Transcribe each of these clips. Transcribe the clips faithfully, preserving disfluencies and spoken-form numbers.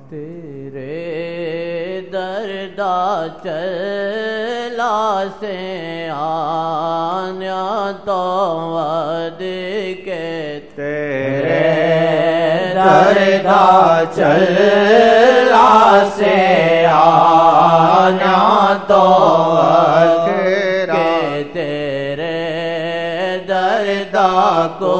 تیرے دردا چلا سے آنیا تو ود کے تیرے دردا چلا سے آنیا تو ود کے تیرے دردا کو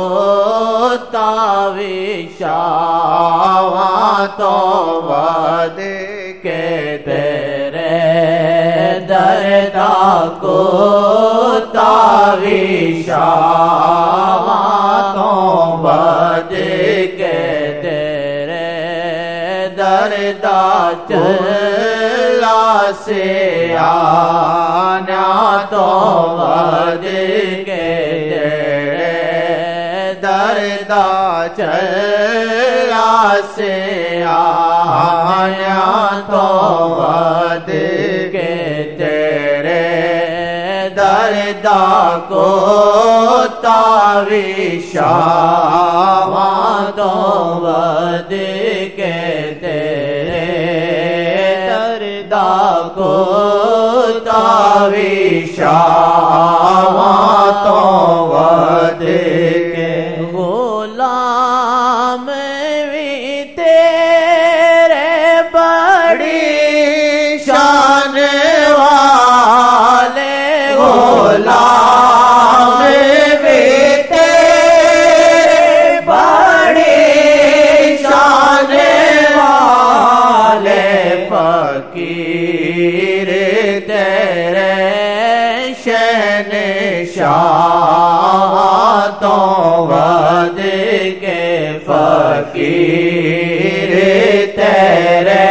تاویشاواں تو ود کے تیرے دردا کو تاویشاواں تو ود کے تیرے دردا چلا سے آنا تو ود کے دردا چلا سے آیا تو ود کے تیرے دردا کو تاویشاواں تو ود کے تیرے دردا کو تاویشاواں تو ود کے غلام بھی تیرے بڑی شان والے غلام بھی تیرے بڑی شان والے فقیر تیرے شہنشاہ تو ود کے فقیر تیرے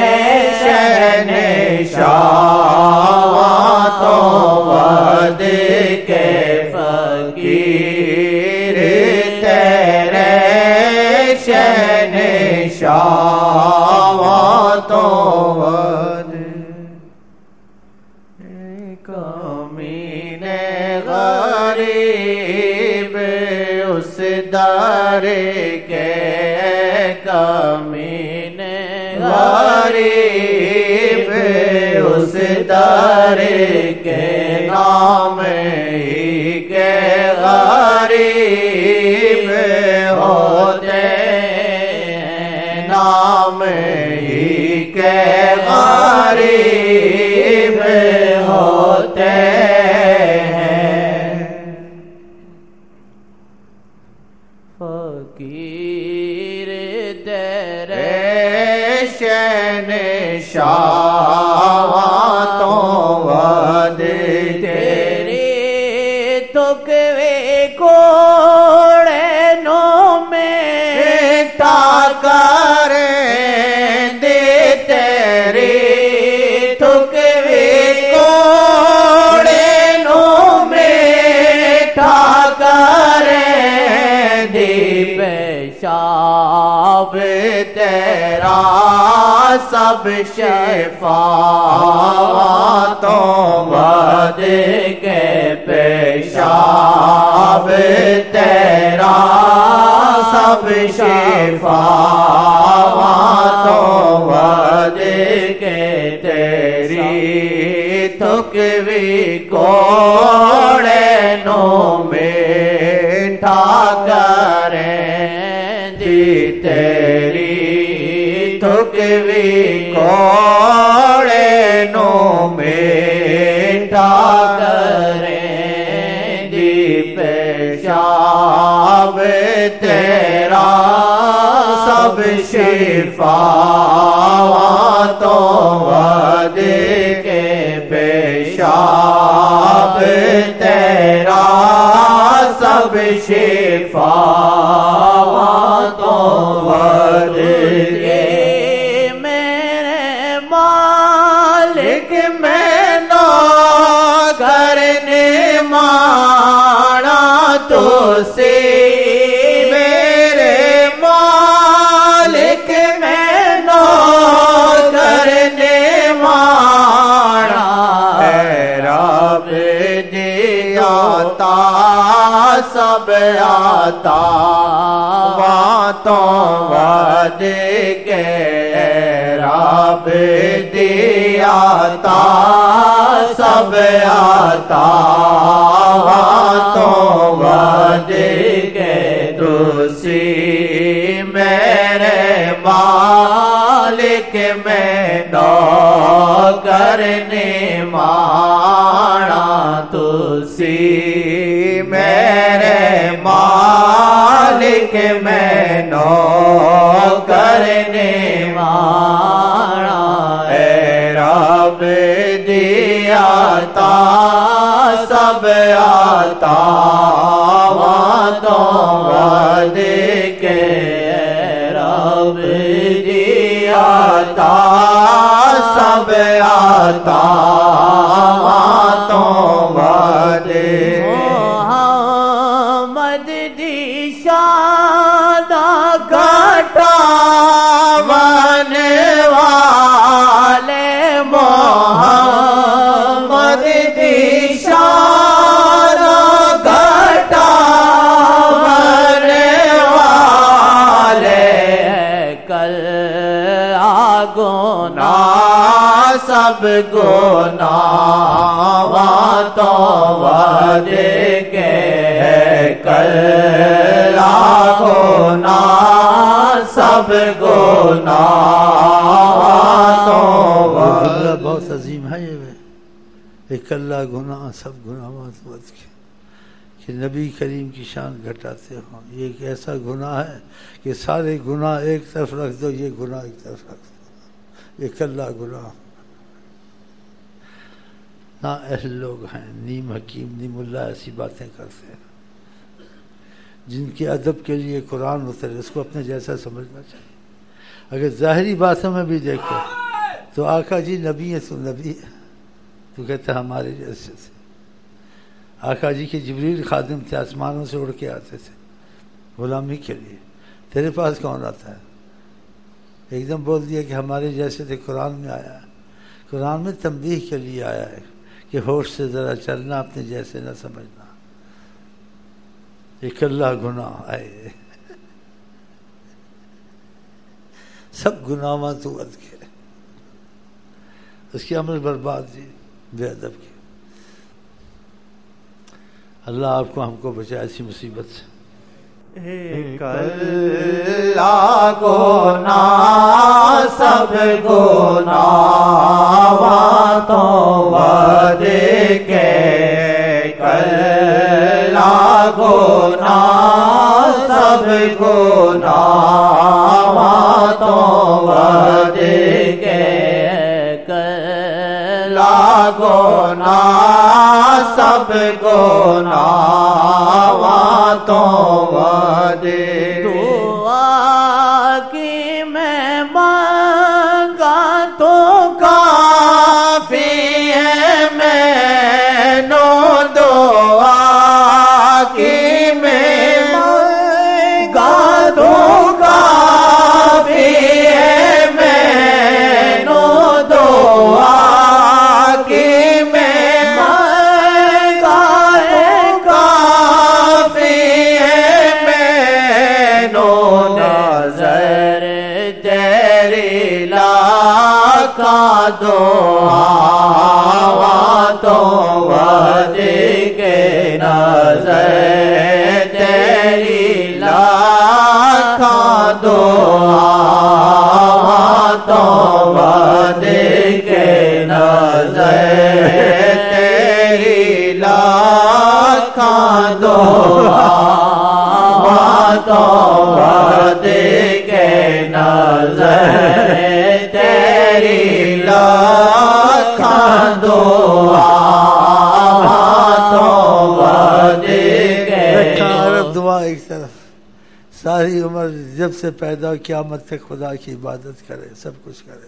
شہنشاہ تو ود کے فقیر تیرے شہنشاہ تو ود کمین غریب اس در کے کمین غریب اس در کے نام ہی کے غریب ہوتے نام ہی کے غریب ہوتے ہیں فقیر تیرے شہنشاہ تو ود تیری تکوے کوڑے نو میں تا کریں دے تیری تکوے کوڑے نو میں تا کریں دی پیشاب تیرا سب شفا تو ود کے پیشاب تیرا سب شفا تو ود کے تیری تکوی کوڑے نو میٹھا کریں دی تیری تکوی کوڑے نو میٹھا کریں دی پیشاب تیرا سب شفا تو ود کے پیشاب تیرا سب شفا تو ود کے میرے مالک میں نو کرنے مانا تو سے میرے مالک میں نو کرنے مانا رب دیا تا سب آتا باتوں ود کے رب دی عطا سب عطا تو ود کے تسی میرے مالک میں نوکر نمانا تسی میرے مالک میں نوکر نمانا اے رب دی عطا سب عطا تو ود کے رب دی عطا سب عطا تو ود محمد دی شان گھٹا من والے محمد دی شان گھٹا من والے کل گناہ سب گناہ تو ود کے کل گناہ سب گناہ تو ود بہت عظیم ہے یہ ایک اللہ گناہ سب گناہ ود کے کہ نبی کریم کی شان گھٹاتے ہوں. یہ ایک ایسا گناہ ہے کہ سارے گناہ ایک طرف رکھ دو, یہ گناہ ایک طرف رکھ دو. ایک اللہ گناہ نہ اہل لوگ ہیں, نیم حکیم نیم اللہ ایسی باتیں کرتے ہیں جن کے ادب کے لیے قرآن اترے, اس کو اپنے جیسا سمجھنا چاہیے. اگر ظاہری باتوں میں بھی دیکھو تو آقا جی نبی ہے تو نبی ہے, تو کہتے ہمارے جیسے تھے. آقا جی کے جبریل خادم تھے, آسمانوں سے اڑ کے آتے تھے غلامی کے لیے. تیرے پاس کون آتا ہے؟ ایک دم بول دیا کہ ہمارے جیسے تھے. قرآن میں آیا ہے, قرآن میں تنبیہ کے لیے آیا ہے کہ ہوش سے ذرا چلنا, اپنے جیسے نہ سمجھنا. ایک اللہ گناہ آئے سب گناہ تو ود کے, اس کی عمل برباد جی بے ادب کی. اللہ آپ کو ہم کو بچائے ایسی مصیبت سے. ایک اللہ گناہ سب گناہ تو ود کے اللہ گناہ سب گناہ تو ود کے اللہ گناہ سب گناہ تو ود دعا کی میں مانگا تو کافی ہے میں نو دعا کی میں مانگا تو کافی ہے میں نو دعا دعا تو ود کے نظر تیری لاکھاں دعا تو ود کے نظر تیری لاکھاں دعا تو ود کے نظر تیری لاکھاں دعا تو ود کے. عرب دعا ایک طرف, ساری عمر جب سے پیدا قیامت تک خدا کی عبادت کرے, سب کچھ کرے,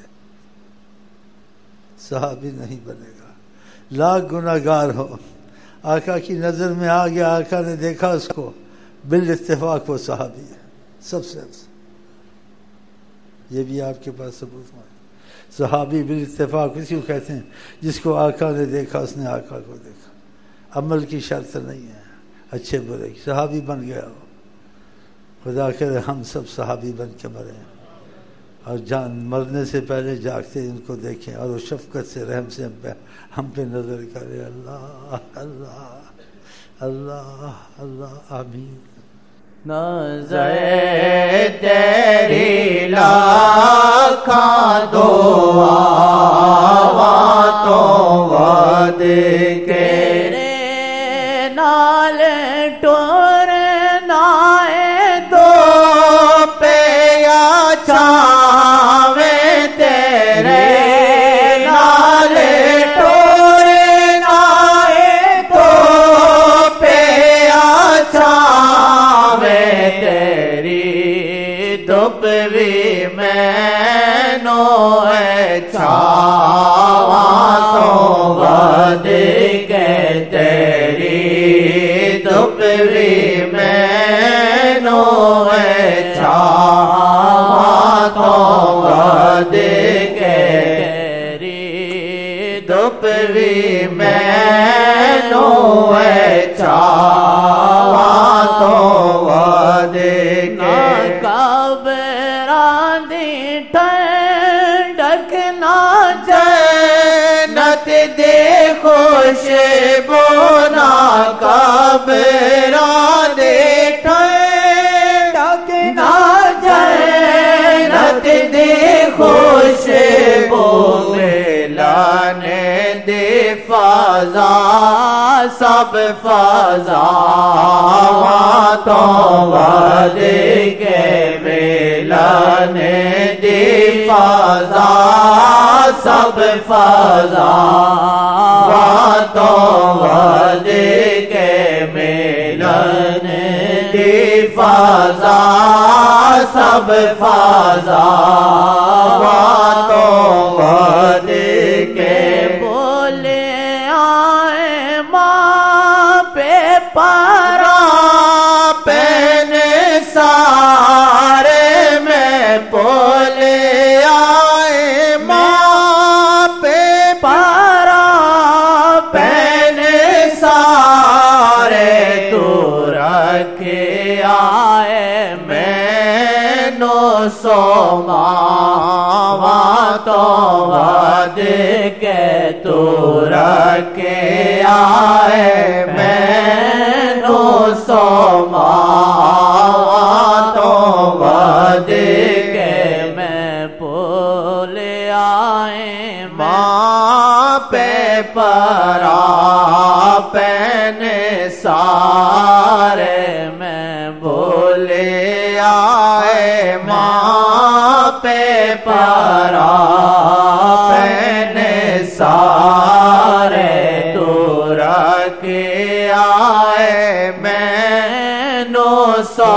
صحابی نہیں بنے گا. لاکھ گناہ گار ہو, آقا کی نظر میں آ گیا, آقا نے دیکھا اس کو, بالاتفاق وہ صحابی ہے سب سے افضل. یہ بھی آپ کے پاس ثبوت ہے. صحابی بالاتفاق اسی کو کہتے ہیں جس کو آقا نے دیکھا اس نے آقا کو دیکھا. عمل کی شرط نہیں ہے, اچھے برے کی. صحابی بن گیا ہو, خدا کرے ہم سب صحابی بن کے مرے. اور جان مرنے سے پہلے جاگتے ان کو دیکھیں اور وہ شفقت سے رحم سے ہم پہ ہم پہ نظر کرے. اللہ اللہ اللہ اللہ آمین. نظر تیری لاکھاں دعا تو ود کے نال ٹور نائے دو پہ یا چھاویں تیرے نال ٹور نائے دو پہ یا چھاویں تیری دھوپ بھی میں نو ہے چھاواں تو ود کے تیری دھوپ بھی میں نو ہے چھاواں تو ود کے تیری دھوپ بھی میں نو ہے چھاواں تو ود کے قبراں دی ٹھنڈک نہ جنت دے خوشبو نہ قبراں دے ٹھنڈک نہ جنت دے خوشبو ملانے دے فضا سب فضا تو ود کے ملانے دی فضا سب فضا تو ود کے ملانے دی فضا سب فضا تو ود کے بولے آئے ماں پہ پرا پہنے سارے میں بولے آئے ماں پہ پرا پہنے سارے تو رکھے آئے میں نو سو ماں تو ود کے تو رکھے آئے میں نو سو ماں تو ود کے میں بولے آئے ماں پہ پرا پہنے سارے میں بولے آئے ماں پہ پرا پہنے سارے تو رکھے آئے میں نو سو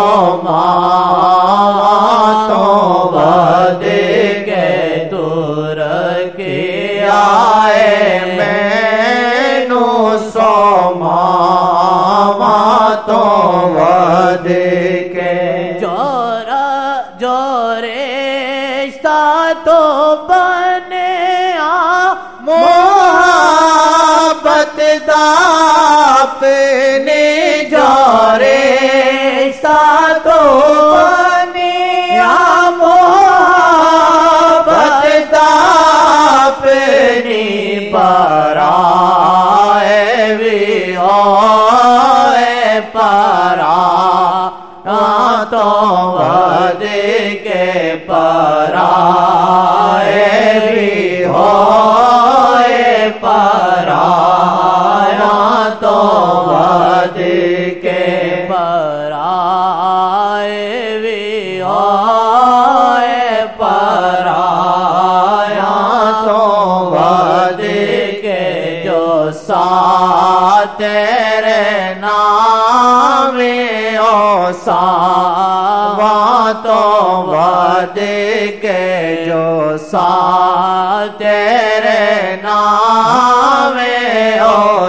ماں تو ود کے تو رکھے آئے میں نو سو ماں تو ود کے جورا جورے تو بنے آ محبت دا اپنے جورے تو بنے آ محبت دا اپنی پرائے بھی ہوئے پرا تو ود کے پرائے بھی ہوئے پرا تو ود کے پرائے بھی ہوئے پرا تو ود کے جو ساتھ تیرے نام او ساواں تو ود کے جو ساتھ تیرے نام او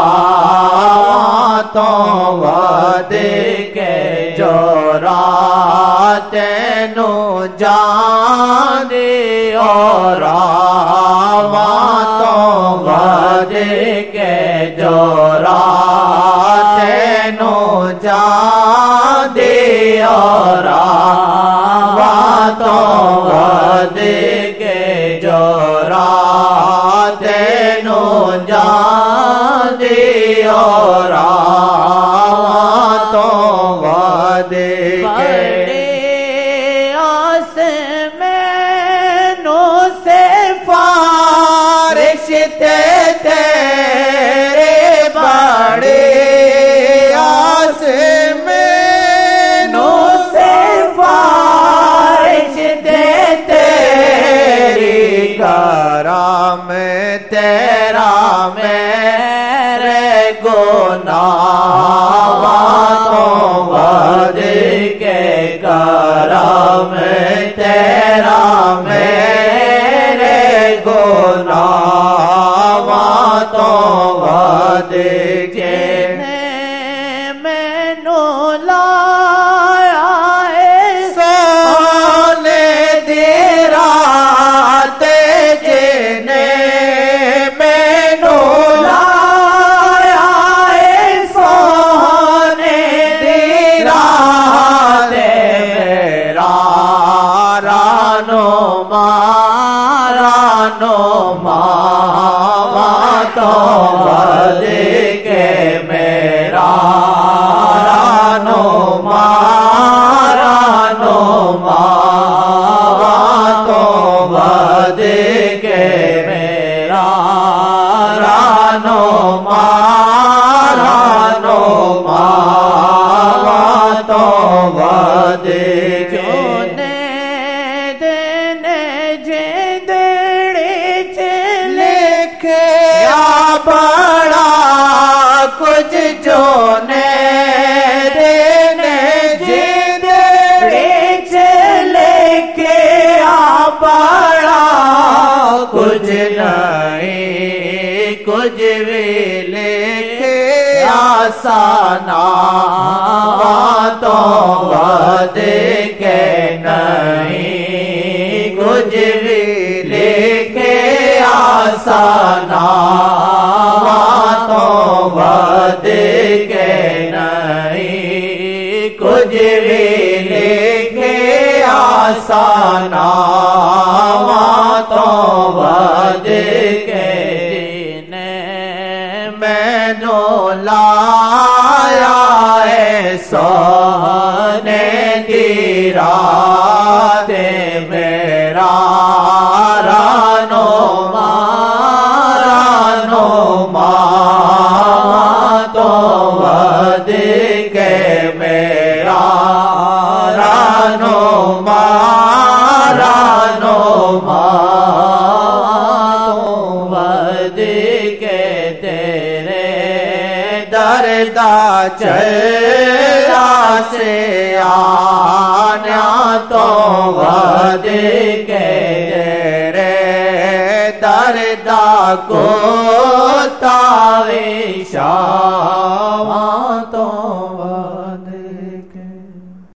ساواں تو ود کے جو رات نو جان دی او راواں تو ود کے جو رات نو جان دی او راواں تو ود کے جو رات نو جان دی اور تو ود کے آس میں نو سے رشتے تیرے بڑے آس میں نو سے رشتے تیری کرم تیرا میرے گناہ تو ود کے کرم تیرا میرے گناہ تو ود کے مینو لایا سونے دی رات جنے مینو لایا سونے دی رات میرا رانو مارانو ماں تو ود کے میرا رانو مارانو ماں تو ود کے میرا رانو مارانو ماں تو ود کے بڑا کچھ جو نے دینے جندڑی چلے کے آ بڑا کچھ نہیں کچھ بھی لے کے آسانا تو ود کے نہیں کچھ بھی لے کے آسانا تو ود کے نہیں کچھ بھی لے کے آسانا تو ود کے مینو لایا سونے دی رات میرا رانو مارانو ماں تو ود کے میرا رانو مارانو ماں تو ود کے تیرے دردا چلا سے آنا تو ود کے تیرے دردا کو تاوی شان